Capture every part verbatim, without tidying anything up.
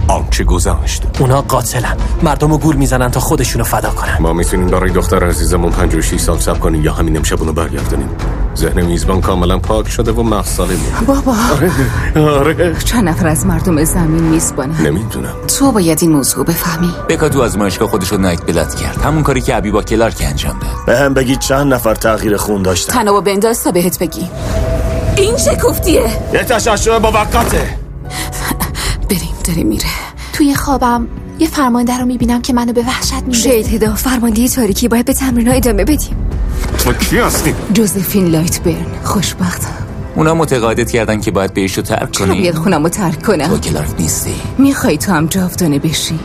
آنچه گذشت. اونا قاتلن، مردمو گول میزنن تا خودشونو فدا کنن. ما میتونیم برای دختر عزیزمون پنجاه و شش سال صبر کنیم یا همین امشبونو برگردونیم. ذهن میزبان کاملا پاک شده و مغز سالمه. بابا آره آره چند نفر از مردم زمین میزبانن؟ نمیدونم. تو باید این موضوع بفهمی. بکا تو آزمایشگاه خودشو نایت بلاد کرد، همون کاری که ابی با کلارک انجام داد. به هم بگید چند نفر تغییر خون داشتن. تنابو بنداز تا بهت بگی. این چه کوفتیه؟ یه تشعشع موقته. بریم داره میره. توی خوابم یه فرمانده رو میبینم که منو به وحشت میده. شهید هدا، فرمانده تاریکی، باید به تمرین‌ها ادامه بدیم. تو کی هستی؟ جوزفین لایتبرن. خوشبختم. اونا متقاعدت کردن که باید بهشو ترک چرا کنی. بیاد خونمو ترک کنم؟ تو کلارک نیستی. میخوای تو هم جاودانه بشی؟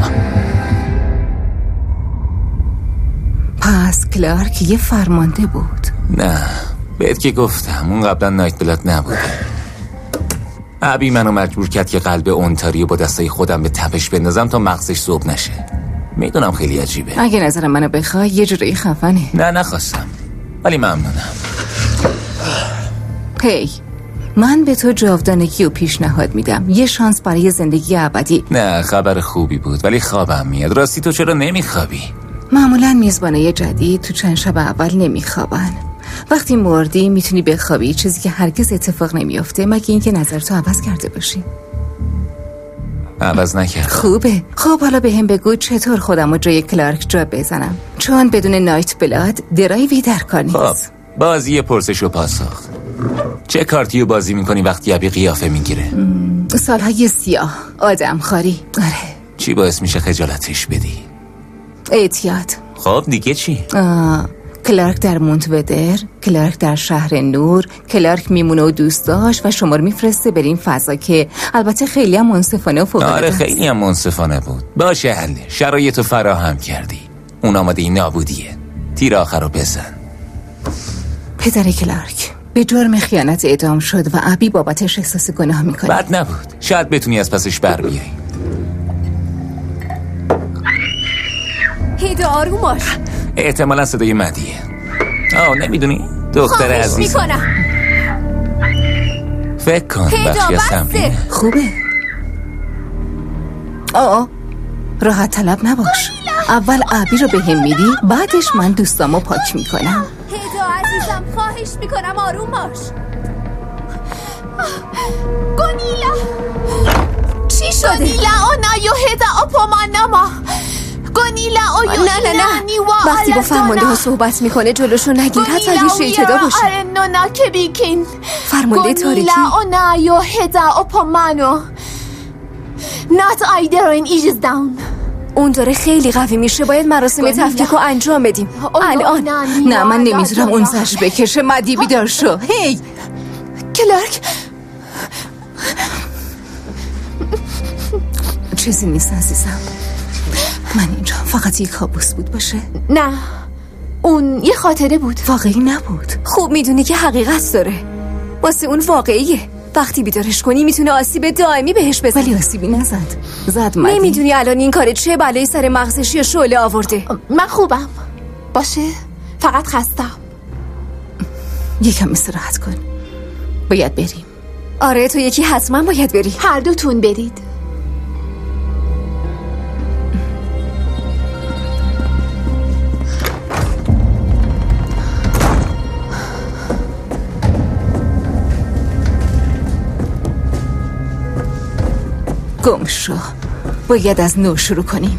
پس کلارک یه فرمانده بود. نه بهت که گفتم اون قبلا نایت بلاد نبوده. ابی منو مجبور کرد که قلب اونتاریو با دستای خودم به تپش بندازم تا مغزش ذوب نشه. میدونم خیلی عجیبه. اگه نظر منو بخوای یه جوری خفنه. نه نخواستم ولی ممنونم. هی من به تو جاودانگی و پیشنهاد میدم، یه شانس برای زندگی ابدی. نه خبر خوبی بود ولی خوابم میاد. راستی تو چرا نمیخوابی؟ معمولا میزبانای جدید تو چند شب اول نمیخوابن. وقتی مردی میتونی بخوابی، چیزی که هرگز اتفاق نمیافته مگه اینکه نظرتو عوض کرده باشی. عوض نکرد. خوبه. خب حالا به هم بگو چطور خودمو جای کلارک جا بزنم، چون بدون نایت بلاد درایوی در کار نیست. خب بازی پرسش و پاسخ. چه کارتیو بازی میکنی وقتی ابی قیافه میگیره؟ سالهای سیاه، آدم خاری. آره. چی باعث میشه خجالتش بدی؟ اعتیاد. خب دیگه چی؟ آه. کلارک در مونتودر، کلارک در شهر نور، کلارک میمونه و دوست داشت و شما رو میفرسته بریم فضا که البته خیلی هم منصفانه و فوق‌العاده آره است. خیلی هم منصفانه بود. باشه حله، شرایطو فراهم کردی. اون آماده این نابودیه. تیر آخر رو بزن. پدر کلارک به جرم خیانت اعدام شد و ابی بابتش احساس گناه میکنه. بد نبود، شاید بتونی از پسش بر بیایی. هدا آروم باش. احتمالا صدای مدیه. آه نمیدونی؟ دختر عزیز میکنم. فکر کن بخشی از سمبینه. خوبه. آه راحت طلب نباش. اول ابی رو به هم میدی، بعدش من دوستامو پاک میکنم. هدا عزیزم خواهش میکنم آروم باش. گونیلا چی شده؟ گونیلا اونا یو هدا اپوماناما گونیلا او یو نه نه نه وقتی با فرمانده ها صحبت میکنه جلوشو نگیر، حتی اگه شیطدا باشه. نونا که بیکین فرمانده تاریکی گونیلا اونا یو هدا اپومانو not either in each is down. اون داره خیلی قوی میشه، باید مراسم تفکیک رو انجام بدیم الان. نه من نمیذارم اون زجر بکشه. مدی بیدار شو. هی کلارک چیزی نیست عزیزم، من اینجا فقط یک کابوس بود باشه. نه اون یه خاطره بود. واقعی نبود. خوب میدونی که حقیقت داره، واسه اون واقعیه. وقتی بیدارش کنی میتونه آسیب دائمی بهش بزنه. ولی آسیبی نزد. زد مدی. نمیدونی الان این کار چه بلایی سر مغزش یا شعله آورده. من خوبم باشه، فقط خستم. یکم استراحت کن، باید بریم. آره تو یکی حتما باید بری. هر دوتون برید. گم شو، باید از نو شروع کنیم.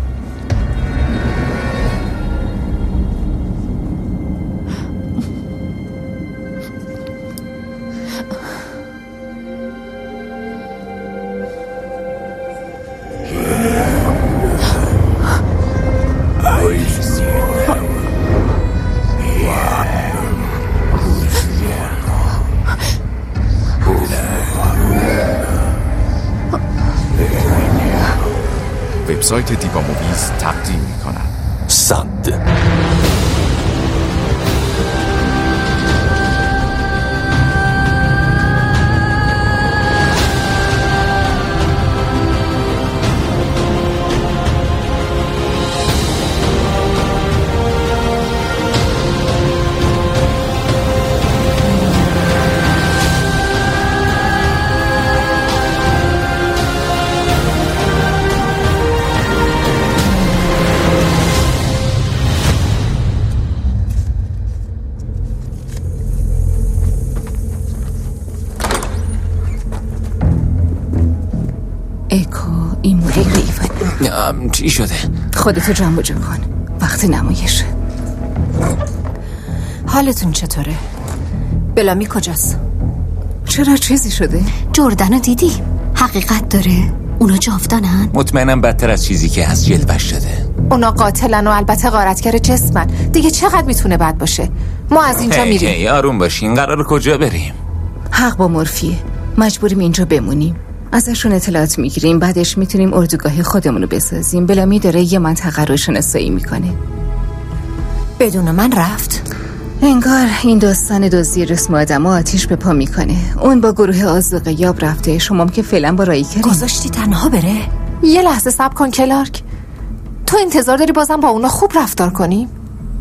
وبسایت دیوا موویز تقدیم می‌کند صد این موری ریون. چی شده؟ خودتو جمع جا کن، وقت نمایشه. حالتون چطوره؟ بلامی کجاست؟ چرا چیزی شده؟ جردنو دیدی؟ حقیقت داره؟ اونا جاودانن؟ مطمئنم بدتر از چیزی که از جلوش شده. اونا قاتلن و البته غارتگر جسمن. دیگه چقدر میتونه بد باشه؟ ما از اینجا هی میریم. هی آروم باشین. قرار کجا بریم؟ حق با مورفیه، مجبوریم اینجا بمونیم. ازشون اطلاعات میگیریم، بعدش میتونیم اردوگاه خودمونو بسازیم. بلامی داره یه منطقه رو شناسایی میکنه. بدون من رفت؟ انگار این داستان دزدی رسم آدم و آتیش به پا میکنه. اون با گروه آذوقه یاب رفته، شما که فعلا با رایکرین. گذاشتی تنها بره؟ یه لحظه صبر کن کلارک. تو انتظار داری بازم با اونا خوب رفتار کنیم؟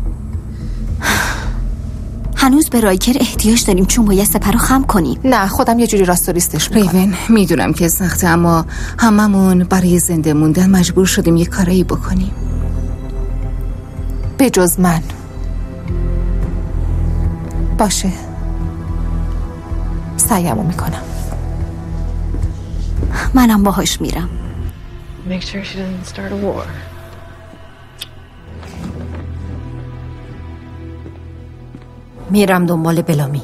هنوز به رایکر احتیاج داریم چون باید سپرو خم کنیم. نه خودم یه جوری راستوریستش میکنم. ریون، میدونم که سخته، اما هممون برای زنده موندن مجبور شدیم یه کارایی بکنیم. به جز من. باشه، سعیمو میکنم. منم باهاش میرم. Make sure she doesn't start a war. میرم دنبال بلامی.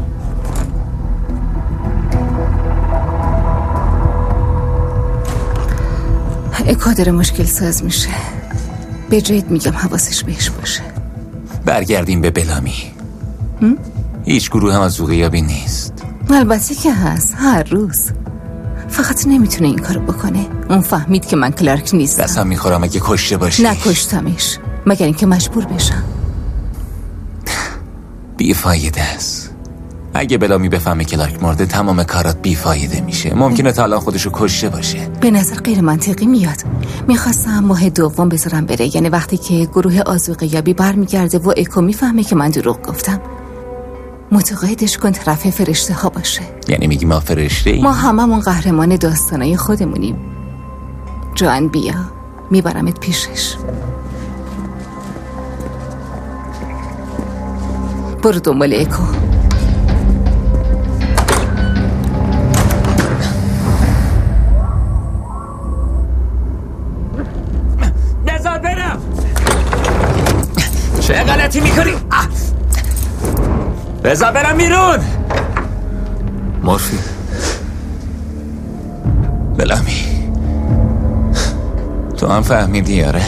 اکادر مشکل ساز میشه. به جید میگم حواسش بهش باشه. برگردیم به بلامی. هم؟ هیچ گروه هم از زوغیابی نیست. البته که هست، هر روز. فقط نمیتونه این کارو بکنه. اون فهمید که من کلارک نیستم. دستم میخورم اگه کشته باشی. نکشتمش، مگر اینکه مجبور بشم. بیفایده است. اگه بلامی بفهمه کلارک مرده تمام کارات بیفایده میشه. ممکنه تا الان خودشو کشته باشه. به نظر غیر منطقی میاد. میخواستم ماه دوم بذارم بره، یعنی وقتی که گروه آذوقه یابی برمیگرده و اکو میفهمه که من دروغ گفتم. متقاعدش کن طرف فرشته ها باشه. یعنی میگی ما فرشته ایم؟ ما هممون قهرمان داستانای خودمونیم. جان بیا، میبرمت پیشش. برو دنبال اکو. نزار برم. چه غلطی میکنی؟ بذار برم بیرون. مورفی، بلامی، تو هم فهمیدی آره؟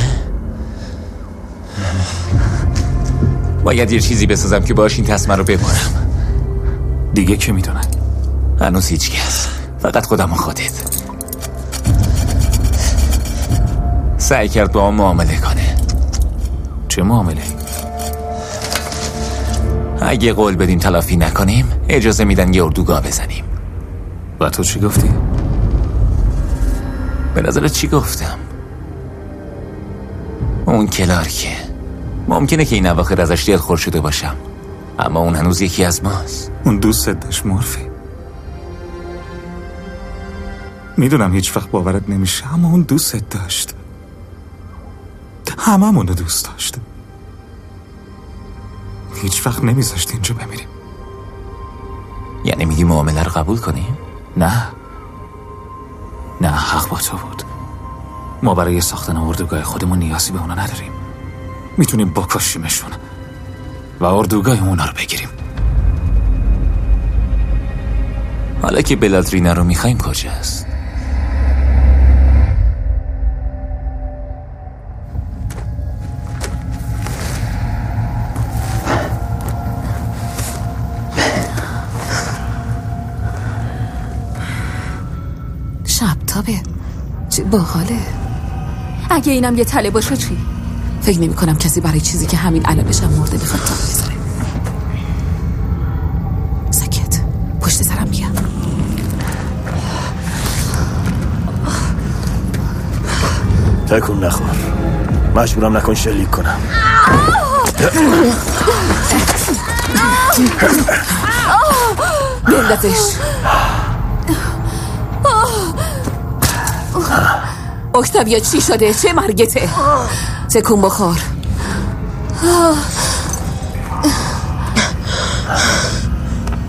باید یه چیزی بسازم که باش این تسمه رو ببارم. دیگه که میدونن؟ هنوز هیچ کس، فقط خودم و خودت. سعی کرد با هم معامله کنه. چه معامله؟ اگه قول بدیم تلافی نکنیم اجازه میدن یه اردوگاه بزنیم. و تو چی گفتی؟ به نظرت چی گفتم؟ اون کلارکه. ممکنه که این اواخر ازش دلخور شده باشم، اما اون هنوز یکی از ماست. اون دوستت داشت مورفی. میدونم هیچ وقت باورت نمیشه، اما اون دوستت داشت. هممونو دوست داشت. هیچ وقت نمیذاشت اینجا بمیریم. یعنی میگی معامله رو قبول کنیم؟ نه نه، حق با تو بود. ما برای ساختن اردوگاه خودمون نیازی به اونا نداریم. میتونیم بکشیمشون و اردوگاه اونا رو بگیریم. حالا که بلادرینا رو میخوایم کجاست؟ شب تابه چه باحاله. اگه اینم یه تله باشه چی؟ فکر نمی کنم کسی برای چیزی که همین الانش هم مرده بخواد تاب بزنه. سکت، پشت سرم بیا. تکون نخور، مجبورم نکن شلیک کنم. بندازش. اکتاویا چی شده؟ چه مرگته؟ تکون بخور.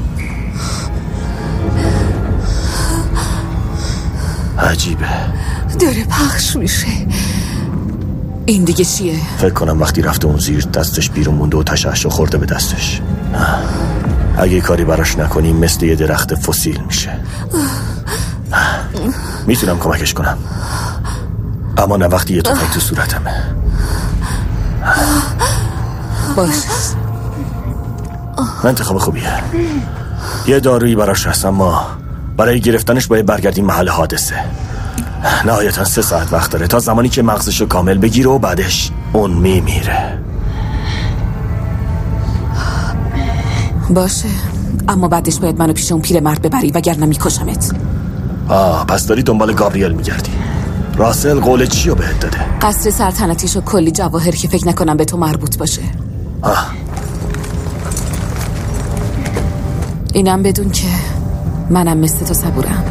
عجیبه، داره پخش میشه. این دیگه چیه؟ فکر کنم وقتی رفته اون زیر دستش بیرون مونده و تشعشع خورده به دستش. اگه کاری براش نکنیم مثل یه درخت فسیل میشه. میتونم کمکش کنم، اما نه وقتی یه تفنگ تو صورتمه. باش، انتخاب خوبیه. یه دارویی براش هست، اما برای گرفتنش باید برگردیم محل حادثه. نهایتا سه ساعت وقت داره تا زمانی که مغزشو کامل بگیره و بعدش اون میمیره. باشه، اما بعدش باید منو پیش اون پیرمرد ببری وگرنه میکشمت. آه پس داری دنبال گابریل میگردی. راسل قول چیو بهت داده؟ قصر سلطنتیشو کلی جواهر که فکر نکنم به تو مربوط باشه. آه. اینم بدون که منم مثل تو صبورم.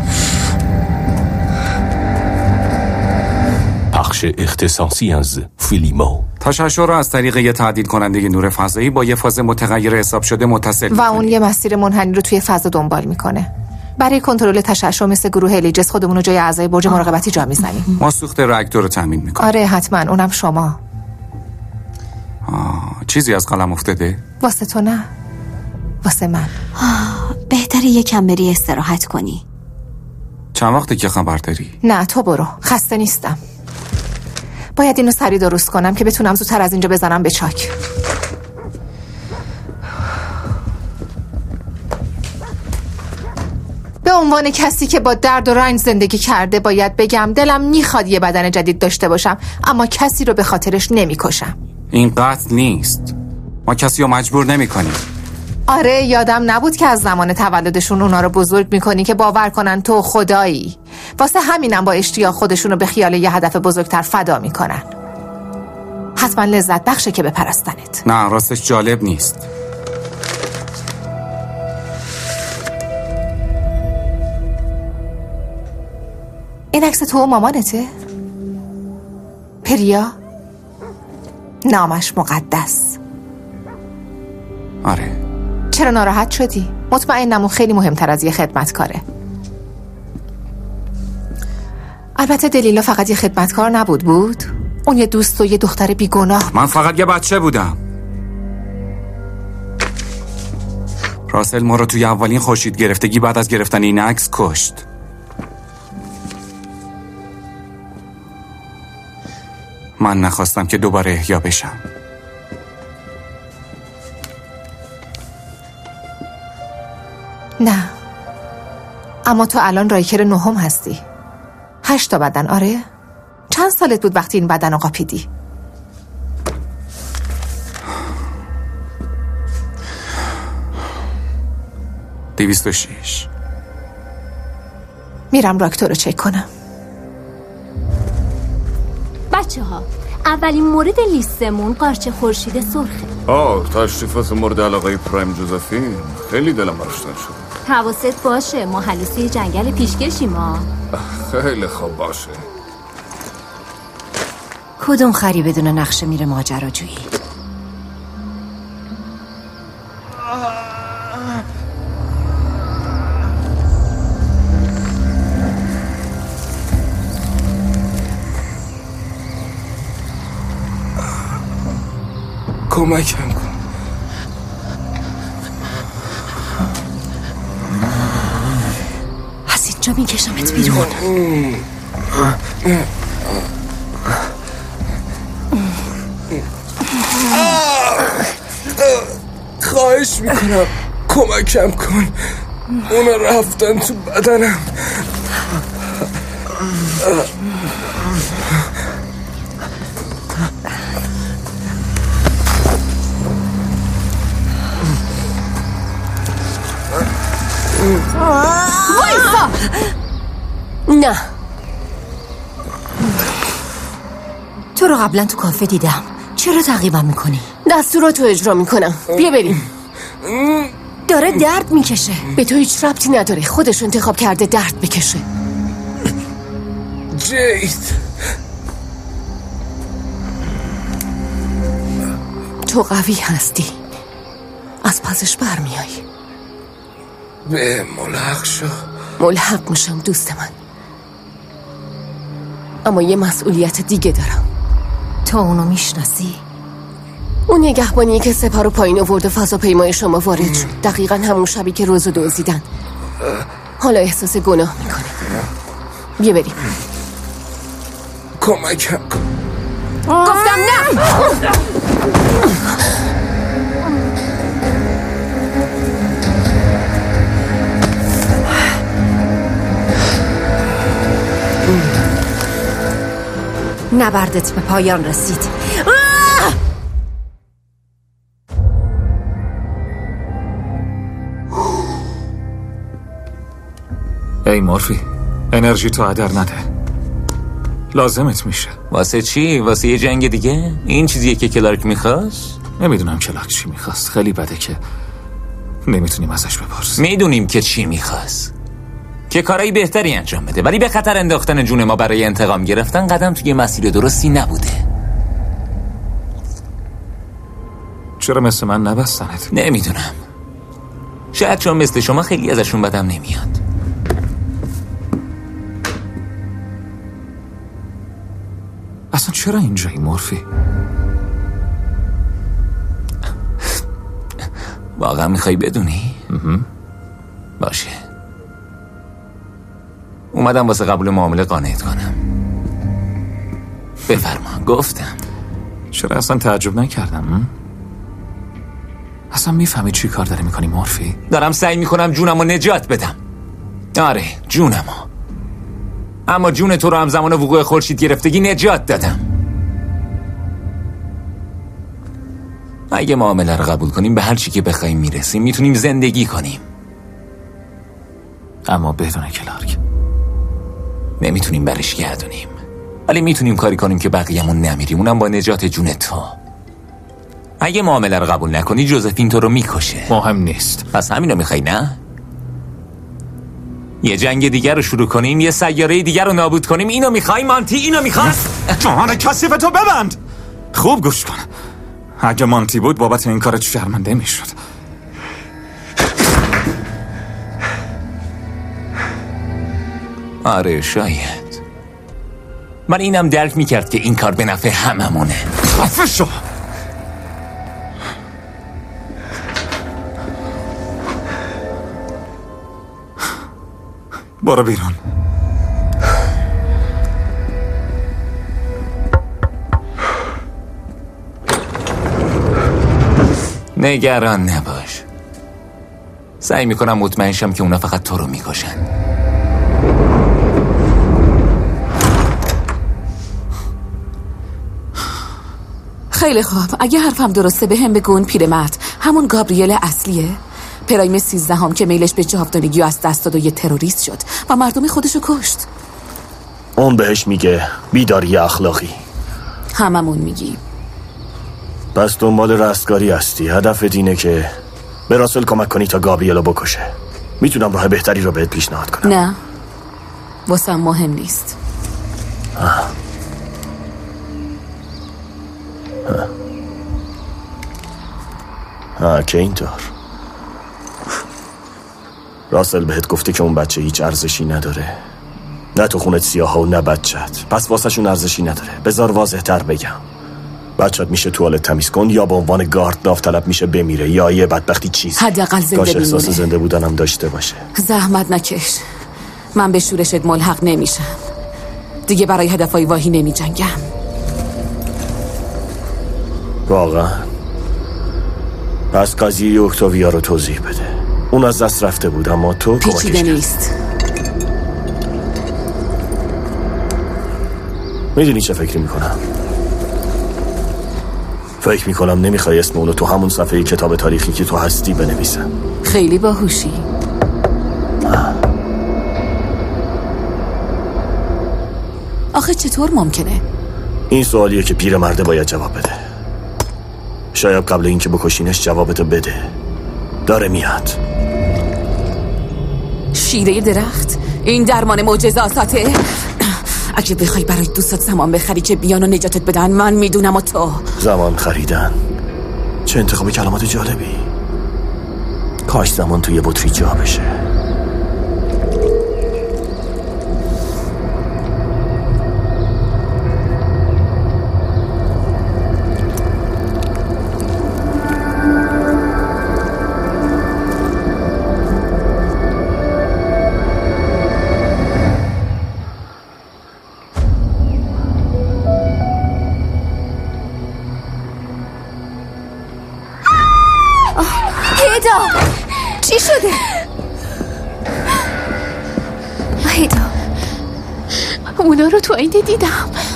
پخش اختصاصی از فیلیمو. تشعشع را از طریق یه تعدیل کننده نور فضایی با یه فاز متغیر حساب شده متصل و اون یه مسیر منحنی رو توی فضا دنبال میکنه. برای کنترل تشعشع مثل گروه الیجس خودمون رو جای اعضای برج مراقبتی جا میزنیم. ما سوخت راکتور رو تامین میکنیم. آره حتما، اونم شما. آه، چیزی از قلم افتاده؟ واسه تو نه، واسه من. بهتره یکم بری استراحت کنی. چند وقته که خبر داری؟ نه تو برو، خسته نیستم. باید اینو سریع درست کنم که بتونم زودتر از اینجا بزنم به چاک. به عنوان کسی که با درد و رنج زندگی کرده باید بگم دلم میخواد یه بدن جدید داشته باشم، اما کسی رو به خاطرش نمیکشم. این قتل نیست. ما کسی رو مجبور نمی کنیم. آره یادم نبود که از زمان تولدشون اونا رو بزرگ میکنی که باور کنن تو خدایی. واسه همینم با اشتیاق خودشون رو به خیال یه هدف بزرگتر فدا میکنن. حتما لذت بخشه که بپرستنت. نه راستش جالب نیست. این عکس تو و مامانته؟ پریا؟ نامش مقدس. آره. چرا ناراحت شدی؟ مطمئنم اون خیلی مهمتر از یه خدمتکاره. البته دلیلا فقط یه خدمتکار نبود بود. اون یه دوست و یه دختر بیگناه. من فقط یه بچه بودم. راسل ما رو توی اولین خورشید گرفتگی بعد از گرفتن این عکس کشت. من نخواستم که دوباره احیا بشم. نه، اما تو الان رایکر نهم هستی. هشت تا بدن. آره؟ چند سالت بود وقتی این بدن رو قاپیدی؟ دویست و شیش. میرم راکتور رو چک کنم. بچه ها، اولین مورد لیستمون قارچ خورشید سرخه. آه تشریفات مورد علاقه پرایم جوزفین. خیلی دلم براش تنگ شد. حواست باشه، ما هلیسوی جنگل پیشکشیم ما. خیلی خوب باشه. کدوم خری بدون نقشه میره ماجراجویی؟ کمکم کن. از اینجا میکشمت بیرون. خواهش میکنم کمکم کن. اونا رفتن تو بدنم. وایسا. نه، تو رو قبلا تو کافه دیدم. چرا تعقیبم میکنی؟ دستوراتو اجرا میکنم. بیا بریم. داره درد میکشه. به تو هیچ ربطی نداره. خودش انتخاب کرده درد بکشه. جید، تو قوی هستی. از پسش برمیایی. به ملحق شو. ملحق میشم دوست من. اما یه مسئولیت دیگه دارم. تو اونو میشناسی؟ اون نگهبانی که سپاه رو پایین آورد و فضاپیمای شما وارد شد، دقیقا همون شبی که روزو دزدیدن. حالا احساس گناه میکنه. بیا بریم. کمکم کن. گفتم نه. نبردت به پایان رسید. ای مورفی، انرژی تو هدر نده. لازمت میشه. واسه چی؟ واسه یه جنگ دیگه؟ این چیزیه که کلارک میخواست؟ نمیدونم کلارک چی میخواست. خیلی بده که نمیتونیم ازش بپرسیم. میدونیم که چی میخواست، که کارایی بهتری انجام بده، ولی به خطر انداختن جون ما برای انتقام گرفتن قدم توی مسیر درستی نبوده. چرا مثل من نبستنت؟ نمیدونم، شاید چون مثل شما خیلی ازشون بدم نمیاد. اصلا چرا اینجایی مورفی؟ واقعا میخوای بدونی؟ باشه، اومدم واسه قبول معامله قانعت کنم. بفرما. گفتم. چرا اصلا تعجب نکردم؟ اصلا میفهمی چی کار داری میکنی مورفی؟ دارم سعی میکنم جونمو نجات بدم. آره جونمو، اما جون تو رو هم زمان وقوع خورشید گرفتگی نجات دادم. اگه معامله رو قبول کنیم به هر چی که بخوایم میرسیم، میتونیم زندگی کنیم. اما بدون کلارک نمیتونیم برش گردونیم، ولی میتونیم کاری کنیم که بقیه‌مون نمیریم، اونم با نجات جون تو. اگه معامله رو قبول نکنی جوزفین تو رو میکشه. مهم نیست. پس همینو میخوای نه؟ یه جنگ دیگر رو شروع کنیم، یه سیاره دیگر رو نابود کنیم؟ اینو میخوای مانتی؟ اینو میخوای؟ جهان کثیف تو ببند. خوب گوش کن. اگه مانتی بود بابت این کارت شرمنده میشد. آره شاید، من اینم درک میکرد که این کار به نفع هممونه. خفه شو. برو بیرون. نگران نباش، سعی میکنم مطمئن شم که اونا فقط تو رو میکشن. خیلی خوب، اگه حرفم درسته به هم بگو اون پیرمرد همون گابریل اصلیه؟ پرایم سیزدهم که میلش به جاودانگی از دست داد و یه تروریست شد و مردم خودشو کشت. اون بهش میگه بیداری اخلاقی. هممون میگیم. پس دنبال رستگاری هستی. هدفت اینه که به راسل کمک کنی تا گابریلو بکشه. میتونم راه بهتری رو بهت پیشنهاد کنم. نه، واسم مهم نیست. آه. آه. آه که اینطور. راسل بهت گفته که اون بچه هیچ ارزشی نداره. نه تو خونت سیاه و نه بچت، پس واسه شون ارزشی نداره. بذار واضح تر بگم، بچت میشه توالت تمیز کن یا به عنوان گارد داوطلب میشه بمیره یا یه بدبختی چیز. حداقل زنده باشه بمونه. احساس زنده بودنم داشته باشه. زحمت نکش، من به شورشت ملحق نمیشم دیگه. برای هدفای واهی نمی جنگم. واقعا؟ پس قضیه اکتاویا رو توضیح بده. اون از دست رفته بود اما تو کمکش پیچیده نیست. میدونی چه فکری میکنم؟ فکر میکنم نمیخوای اسم اونو تو همون صفحه کتاب تاریخی که تو هستی بنویسم. خیلی باهوشی. آخه چطور ممکنه؟ این سوالیه که پیرمرده باید جواب بده. شاید قبل اینکه بکشینش جوابتو بده. داره میاد. شیره درخت؟ این درمان معجزاته؟ اگه بخوای برای دوستات زمان بخری که بیان و نجاتت بدن، من میدونم و تو. زمان خریدن؟ چه انتخاب کلمات جالبی. کاش زمان توی بطری جا بشه. شده؟ هیدا اونا رو تو آینه دیدم.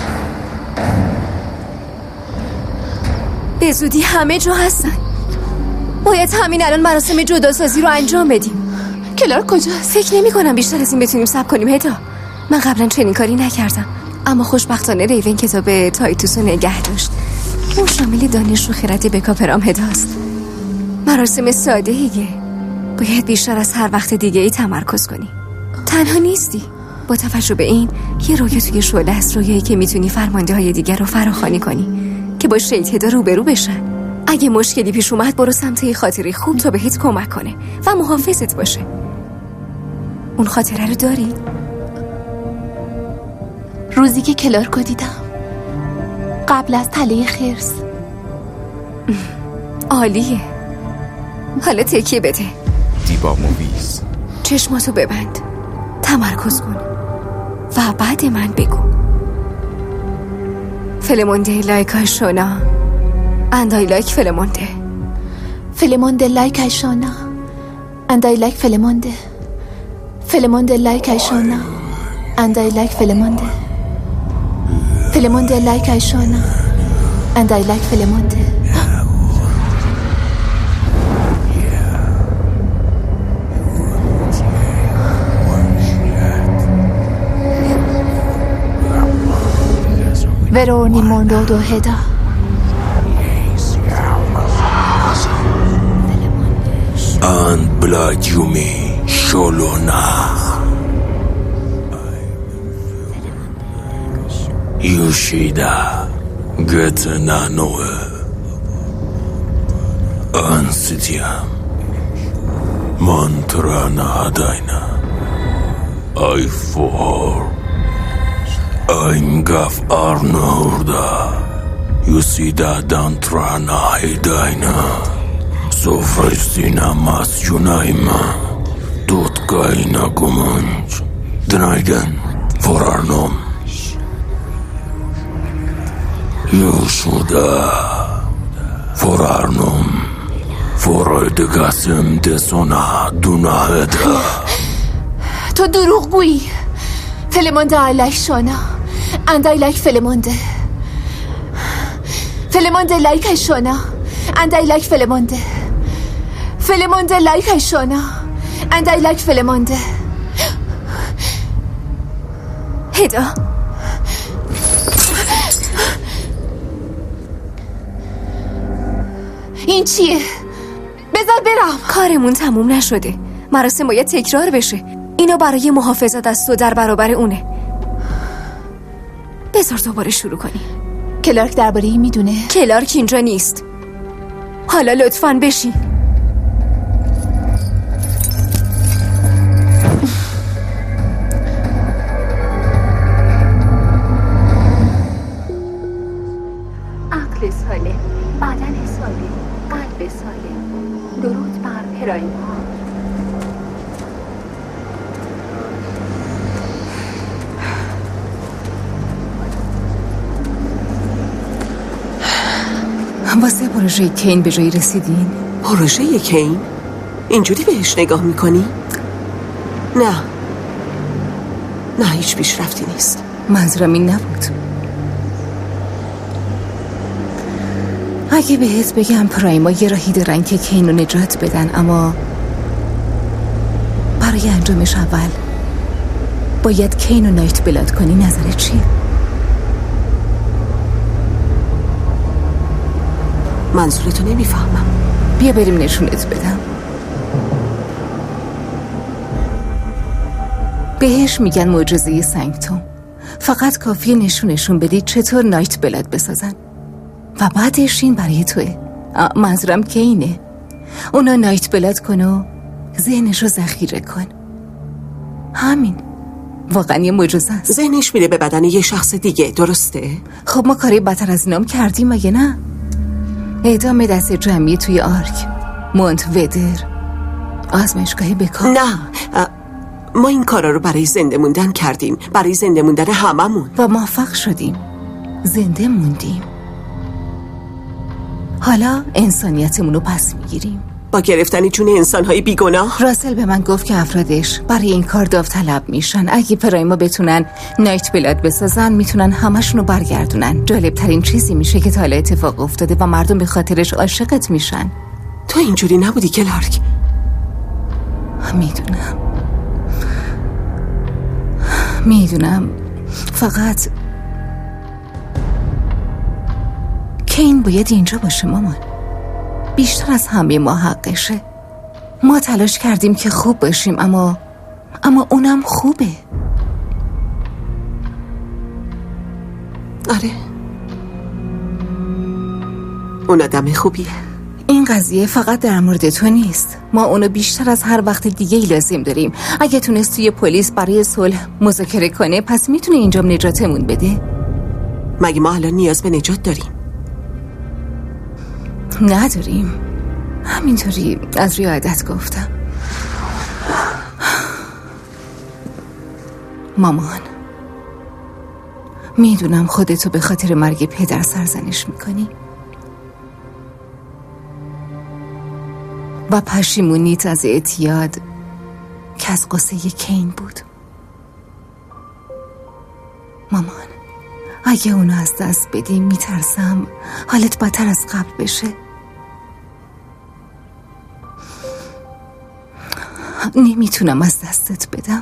به زودی همه جا هستن. باید همین الان مراسم جداسازی رو انجام بدیم. کلار کجاست؟ فکر نمی کنم بیشتر از این بتونیم صبر کنیم. هیدا من قبلا چنین کاری نکردم، اما خوشبختانه ریون کتاب تایتوس رو نگه داشت. اون شامل دانش و خرد بکاپرام هداست. مراسم ساده ایه. باید بیشتر از هر وقت دیگه ای تمرکز کنی. تنها نیستی. با توجه به این یه رویا توی شعله است، رویایی که میتونی فرمانده های دیگر رو فراخوانی کنی که با شیطان روبرو بشن. اگه مشکلی پیش اومد برو سمت یه خاطره خوب تا بهت کمک کنه و محافظت باشه. اون خاطره رو داری؟ روزی که کلارکو دیدم قبل از تله خرس. عالیه. حالا تکیه بده. دیبا موویز. چشماتو ببند، تمرکز کن و بعد من بگو. فلمونده لایک شونا and I like فلمونده. فلمونده لایک شونا and I like فلمونده. فلمونده لایک شونا and I like فلمونده. فلمونده لایک شونا and I like فلمونده. Veroni mondo do heda. And blajumi sholona. Yushida getna noe. Ansitia mantra na daina. I for I'm Gav Arnorda. You see that Dantrana Hedaina. So Frestina Mas Junaima. Tutkaina Gumunj. Dnaigen for Arnom. You should for Arnom. For the Gasem Desona Dunaheda. تو دروغ گویی. فلمونده I like شونا and I like فلمونده. فلمونده like شونا and I like فلمونده. فلمونده like شونا and I like فلمونده. هدا این چیه؟ بذار برم. کارمون تموم نشده. مراسم باید تکرار بشه. اینا برای محافظت از تو در برابر اونه. بذار دوباره شروع کنی. کلارک درباره این میدونه؟ کلارک اینجا نیست. حالا لطفاً بشین. عقل سالم، بدن سالم، قلب سالم. درود بر پرایم. واسه پروژه کین به جایی رسیدین؟ پروژه کین؟ اینجوری بهش نگاه میکنی؟ نه نه هیچ پیشرفتی نیست. منظورم این نبود. اگه بهت بگم پرایما یه راهی دارن که کین رو نجات بدن، اما برای انجامش اول باید کین رو نایت بلاد کنی، نظرت چیه؟ منظورتو نمیفهمم. بیا بریم نشونت بدم. بهش میگن معجزه سنگتوم. فقط کافیه نشونشون بدی چطور نایت بلاد بسازن و بعدش این برای توه. منظورم که اینه اونا نایت بلاد کن و ذهنش رو ذخیره کن. همین. واقعا یه معجزه است. ذهنش میره به بدن یه شخص دیگه، درسته؟ خب ما کاری بدتر از اینام کردیم مگه نه؟ اعدام دست جمعی توی آرک، مونت ودر، آزمایشگاه بکار. نه، ما این کارا رو برای زنده موندن کردیم، برای زنده موندن هممون، و موفق شدیم. زنده موندیم. حالا انسانیتمون رو پس میگیریم. با گرفتن جون انسانهای بیگناه؟ راسل به من گفت که افرادش برای این کار داوطلب میشن. اگه پرایما بتونن نایت بلاد بسازن میتونن همشونو برگردونن. جالب ترین چیزی میشه که تا حالا اتفاق افتاده و مردم به خاطرش عاشقت میشن. تو اینجوری نبودی کلارک. میدونم میدونم فقط کین باید اینجا باشه مامان. بیشتر از همه ما حقشه. ما تلاش کردیم که خوب باشیم اما اما اونم خوبه. آره اون آدم خوبیه. این قضیه فقط در مورد تو نیست. ما اونو بیشتر از هر وقت دیگه ای لازم داریم. اگه تونست توی پلیس برای صلح مذاکره کنه پس میتونه اینجا نجاتمون بده. مگه ما الان نیاز به نجات داریم؟ نداریم. همینطوری از روی عادت گفتم. مامان میدونم خودتو به خاطر مرگ پدر سرزنش میکنی و پشیمونیت از اعتیاد که از قصه کین بود. مامان اگه اونو از دست بدیم میترسم حالت بدتر از قبل بشه. نمیتونم از دستت بدم.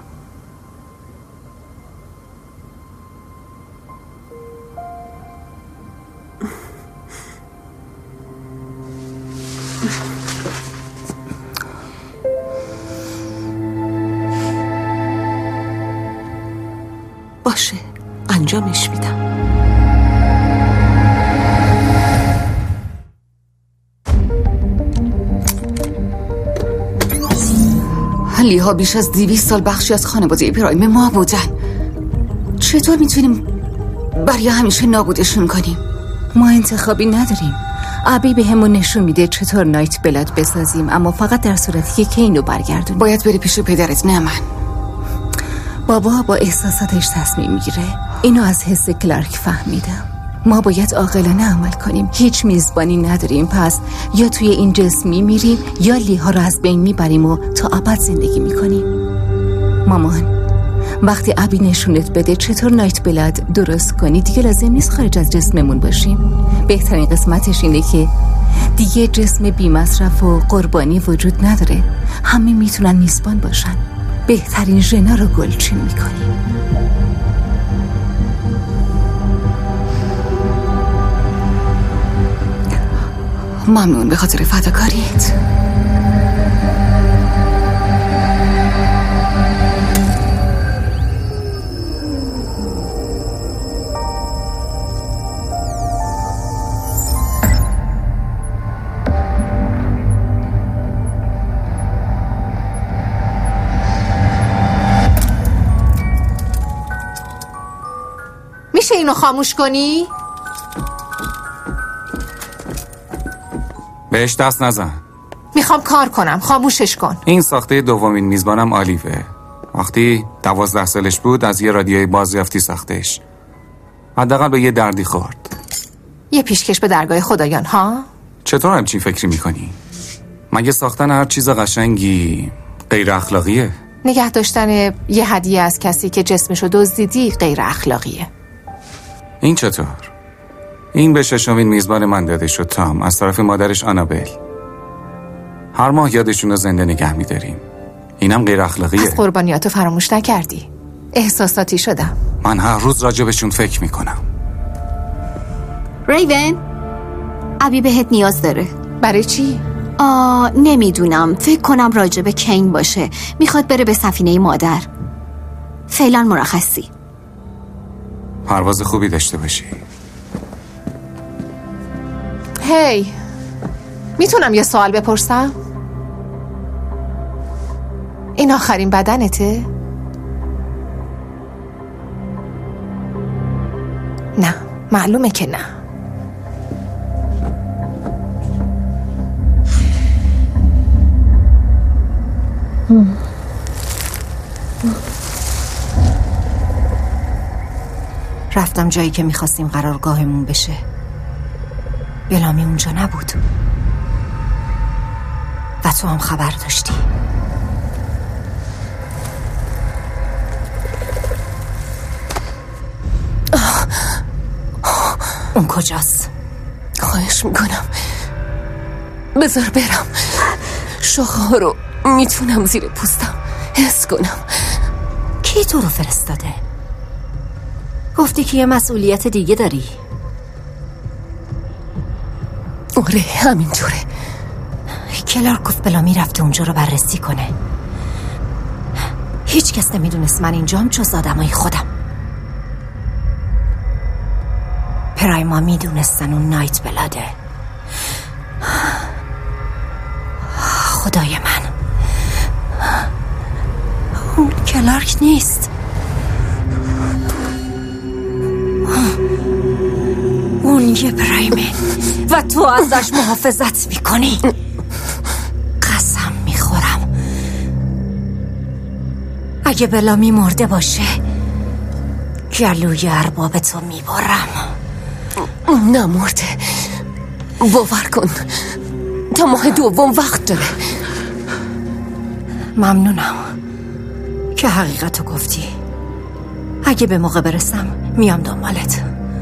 باشه انجامش میدم. لیها بیش از دویست سال بخشی از خانواده پرایم ما بودن. چطور میتونیم برای همیشه نابودشون کنیم؟ ما انتخابی نداریم. ابی به همون نشون میده چطور نایت بلاد بسازیم اما فقط در صورتی که کینو برگردونیم. باید بری پیش پدرت نه من. بابا با احساساتش تصمیم میگیره. اینو از حس کلارک فهمیدم. ما باید عاقلانه عمل کنیم. هیچ میزبانی نداریم پس یا توی این جسم میمیریم یا لیها رو از بین میبریم و تا ابد زندگی میکنیم. مامان وقتی ابی نشونت بده چطور نایت بلاد درست کنی دیگه لازم نیست خارج از جسممون باشیم. بهترین قسمتش اینه که دیگه جسم بی مصرف و قربانی وجود نداره. همه میتونن میزبان باشن. بهترین ژنا رو گلچین میکنیم. ممنون به خاطر فداکاریت. میشه اینو خاموش کنی؟ بهش دست نزن. میخوام کار کنم. خاموشش کن. این ساخته دومین میزبانم آلیوه. وقتی دوازده سالش بود از یه رادیوی بازیافتی ساختش. حداقل به یه دردی خورد. یه پیشکش به درگاه خدایان ها؟ چطور همچین فکری میکنی؟ مگه ساختن هر چیز قشنگی غیر اخلاقیه؟ نگه داشتن یه هدیه از کسی که جسمشو دزدیدی غیر اخلاقیه. این چطور؟ این به ششمین میزبان من داده شد تام از طرف مادرش آنابل. هر ماه یادشون رو زنده نگه میداریم. اینم غیر اخلاقیه. از قربانیاتو فراموش نکردی. احساساتی شدم. من هر روز راجبشون فکر میکنم. ریون ابی بهت نیاز داره. برای چی؟ آه نمیدونم. فکر کنم راجب کین باشه. میخواد بره به سفینه مادر. فعلا مرخصی. پرواز خوبی داشته باشی. هی hey, میتونم یه سوال بپرسم؟ این آخرین بدنته؟ نه معلومه که نه. رفتم جایی که میخواستیم قرارگاهمون بشه. بلامی اونجا نبود و تو هم خبر داشتی. اون کجاست؟ خواهش میکنم بذار برم. شاخه ها رو میتونم زیر پوستم حس کنم. کی تو رو فرستاده؟ گفتی که یه مسئولیت دیگه داری. آره همینجوره. کلارک گفت بلامی رفته اونجا رو بررسی کنه. هیچ کس نمیدونست من اینجام جز آدمای خودم. پرایما میدونستن اون نایت بلاده. خدای من، اون کلارک نیست. اون یه پرایمه و تو ازش محافظت میکنی. قسم میخورم اگه بلامی مرده باشه گلوی ارباب تو میبرم. نمرده، باور کن تا ماه دوم وقت داره. ممنونم که حقیقتو گفتی. اگه به موقع برسم میام دنبالت.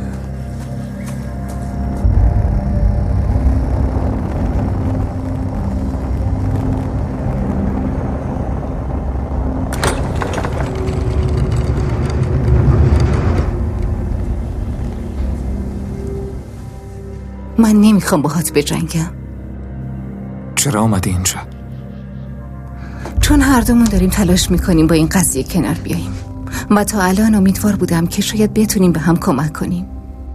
من نمیخوام باهات بجنگم. چرا آمدی اینجا؟ چون هر دومون داریم تلاش میکنیم با این قضیه کنار بیاییم و تا الان امیدوار بودم که شاید بتونیم به هم کمک کنیم.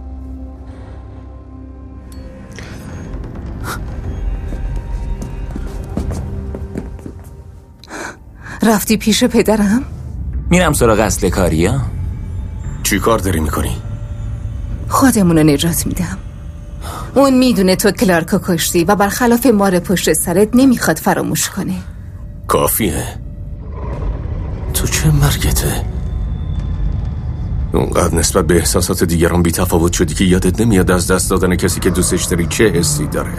رفتی پیش پدرم؟ میرم سراغ اصل کاری ها. چی کار داری میکنی؟ خودمونو نجات میدم. اون میدونه تو کلارکو کشتی و برخلاف مار پشت سرت نمیخواد فراموش کنه. کافیه. تو چه مرگته؟ اونقدر نسبت به احساسات دیگران بی تفاوت شدی که یادت نمیاد از دست دادن کسی که دوستش داری چه حسی داره.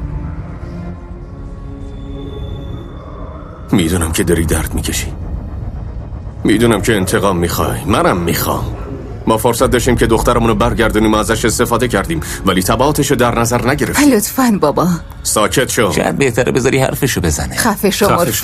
میدونم که داری درد میکشی. میدونم که انتقام میخوای. منم میخوام. ما فرصت داشتیم که دخترمونو برگردونیم و ازش استفاده کردیم ولی تبعاتشو در نظر نگرفتیم. لطفاً بابا ساکت شو. شاید بهتره بذاری حرفشو بزنه. خفه شو مورفی.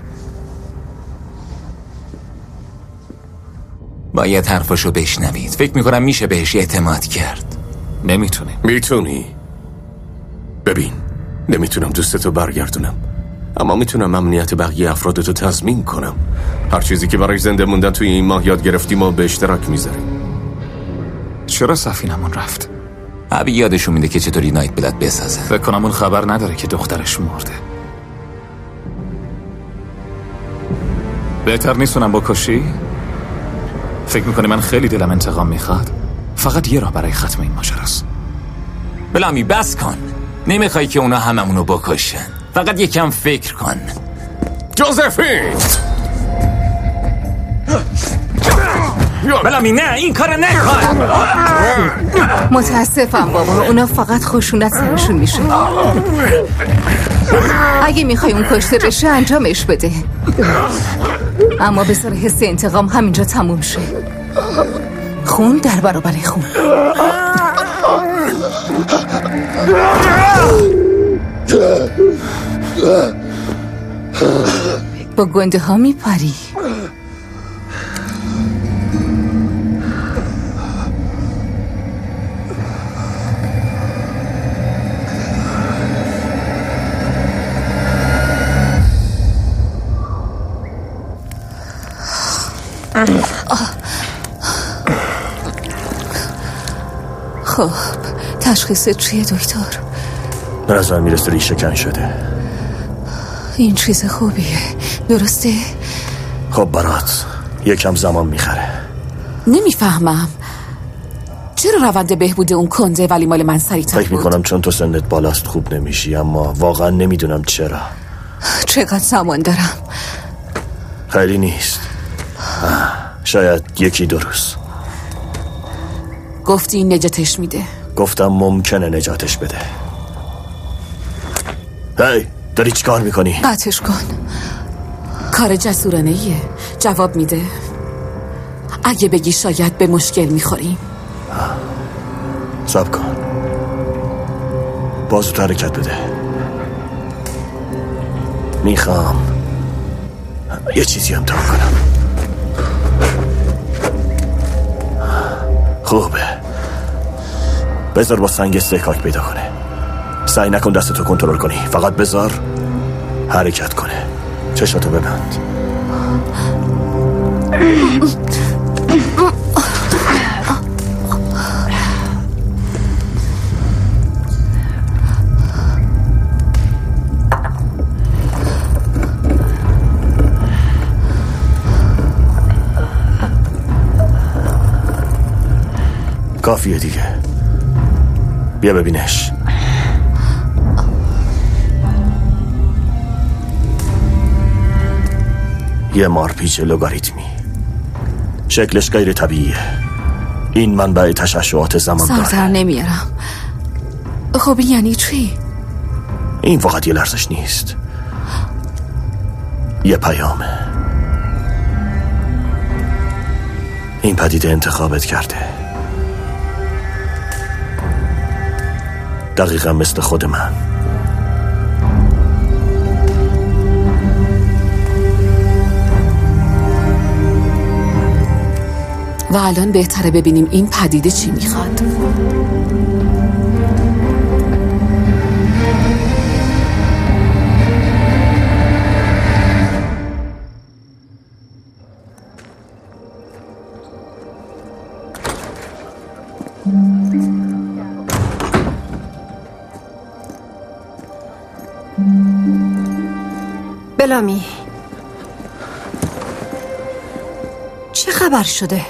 باید حرفشو بشنوید. فکر میکنم میشه بهش اعتماد کرد. نمیتونی. میتونی. ببین، نمیتونم دوستتو برگردونم اما میتونم امنیت بقیه افرادتو تضمین کنم. هر چیزی که برای زنده موندن توی این ماه یاد گرفتیم و به اشتراک میذاریم. چرا سفینمون رفت؟ ابی یادشون میده که چطوری نایت بلد بسازه. فکر کنم اون خبر نداره که دخترش مرده. بهتر نیستونم با کشی؟ فکر میکنی من خیلی دلم انتقام میخواد؟ فقط یه راه برای ختم این ماجراست. بلامی بس کن. نمیخوای که اونا هممونو بکشن. فقط یکم فکر کن. جوزفین! بلامی نه، این کارو نکن. متاسفم بابا، اونا فقط خشونت سرشون میشه. اگه میخوای اون کشته بشه انجامش بده، اما بذار حس انتقام همینجا تموم شه. خون در برابر خون. با گنده ها میپری. خب تشخیص چیه دکتر؟ به نظر میرسه ریشه کن شده. این چیز خوبیه درسته؟ خب برات یکم زمان میخره. نمیفهمم چرا روند بهبود اون کنده ولی مال من سریع‌تر بود. فکر میکنم چون تو سنت بالاست خوب نمیشی، اما واقعا نمیدونم چرا. چقدر زمان دارم؟ خیلی نیست. شاید یکی دو روز. گفتی این نجاتش میده؟ گفتم ممکنه نجاتش بده. هی داری چی کار میکنی؟ قطعش کن. کار جسورانه ایه. جواب میده. اگه بگی شاید به مشکل میخوریم. صبر کن. بازو تو حرکت بده. میخوام یه چیزی امتحان کنم. خوبه. بذار با سنگ استحکاک پیدا کنه. سعی نکن دستتو کنترل کنی، فقط بذار حرکت کنه. چشاتو ببند. کافیه دیگه. بیا ببینش. یه مارپیچ لوگاریتمی. شکلش غیر طبیعیه. این منبع تشعشعات زمان داره. سرتر نمیارم. خب یعنی چی؟ این فقط یه لرزش نیست، یه پیامه. این پدیده انتخابت کرده، دقیقا مثل خود من. و الان بهتره ببینیم این پدیده چی میخواد. بلامی، چه خبر شده؟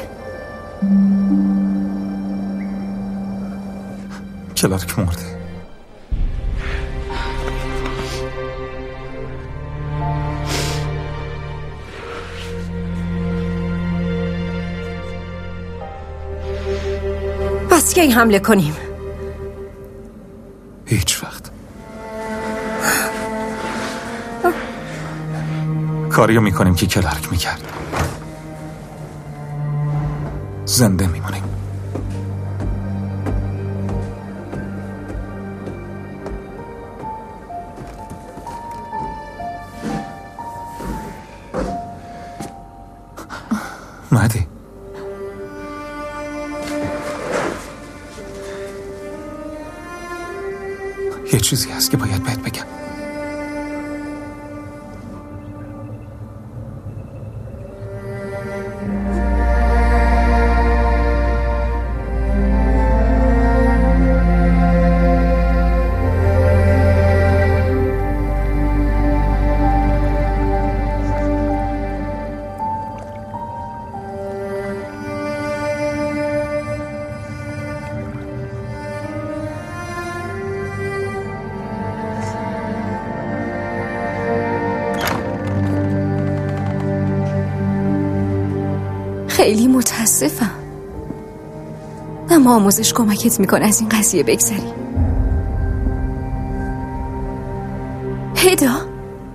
کلارک مرده. پس کی حمله کنیم؟ هیچ وقت. کاریو میکنیم که کلارک میکرد. زنده میمونیم. مهدی، یه چیزی هست که باید بهت بگم. خیلی متاسفم، اما آموزش کمکت میکنه از این قضیه بگذری. هدا،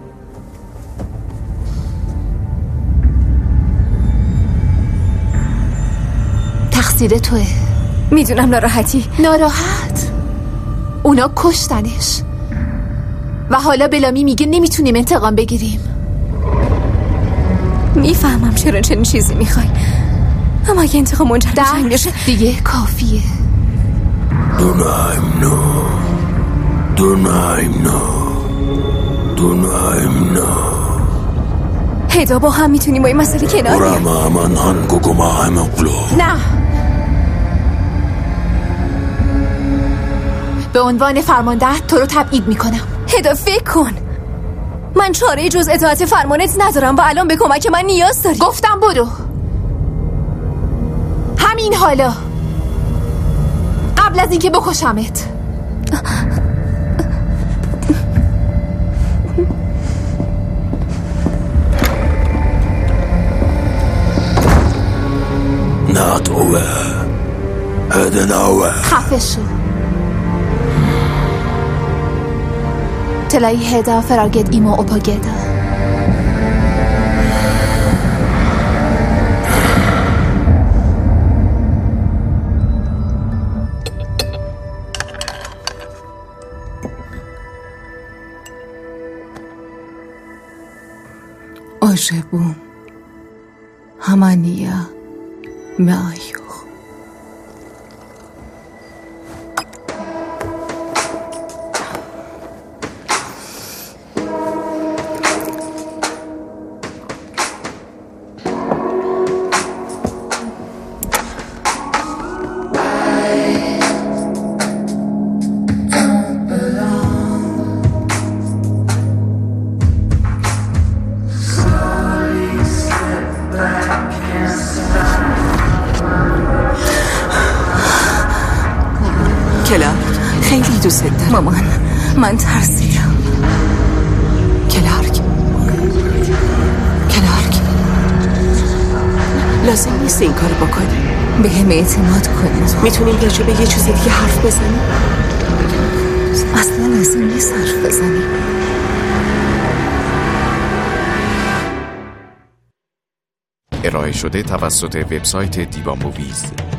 تقصیر توه. میدونم ناراحتی. ناراحت؟ اونا کشتنش و حالا بلامی میگه نمیتونیم انتقام بگیریم. میفهمم چرا چنین چیزی میخوای، اما اگه انتقام منجر به جنگ بشه دیگه کافیه. دونایم نو دونایم نو دونایم نو. هدا، با هم میتونیم با این مسئله کنار بیاییم. برام من هنگو گماهم اقلو. نه، به عنوان فرمانده تو رو تبعید میکنم. هدا فکر کن، من چاره جز اطاعت فرمانت ندارم و الان به کمک من نیاز داری. گفتم برو همین حالا، قبل از اینکه بکشمت. Not over. Heading over. خفه شو. تلایی هدا فراگت ایمو اوپاگدا. آشبون همانیا مایو. خیلی دوست دارم. مامان من ترسیدم. کلارک کلارک لازم نیست این کار بکنی. به هم اعتماد کنید. میتونیم راجع به یه چیز دیگه حرف بزنیم؟ اصلا لازم نیست حرف بزنیم. ارائه شده توسط وبسایت دیبا موویز.